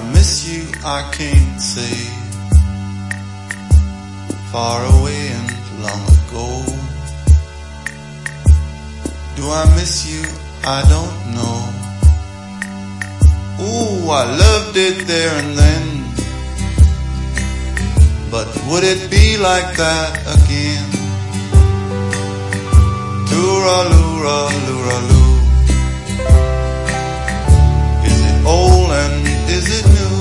I miss you? I can't say. Far away and long ago. Do I miss you? I don't know. Ooh, I loved it there and then. But would it be like that again? Tooraloo-ra-loo-ra-loo. Is it old and is it new?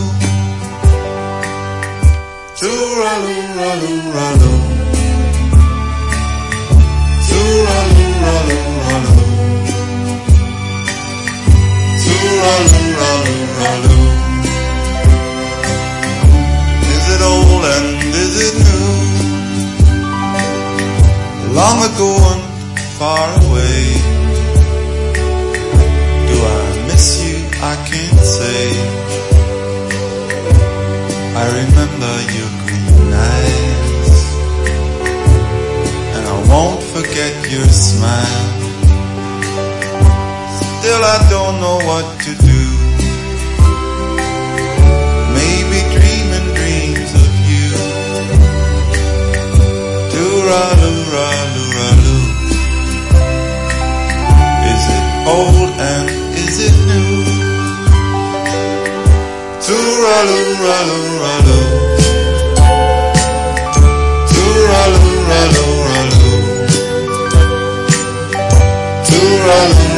Tooraloo-ra-loo-ra-loo. Tooraloo-ra-loo-ra-loo. Tooraloo-ra-loo-ra-loo. Is it old and is it new? Long ago and far away. Do I miss you? I can't say. I remember your green eyes, and I won't forget your smile. Still I don't know what to do. Maybe dreaming dreams of you. Tooraloo-ra-loo-ra-loo. Is it old and is it new? Tooraloo-ra-loo-ra-loo. Tooraloo-ra-loo-ra-loo. Tooraloo.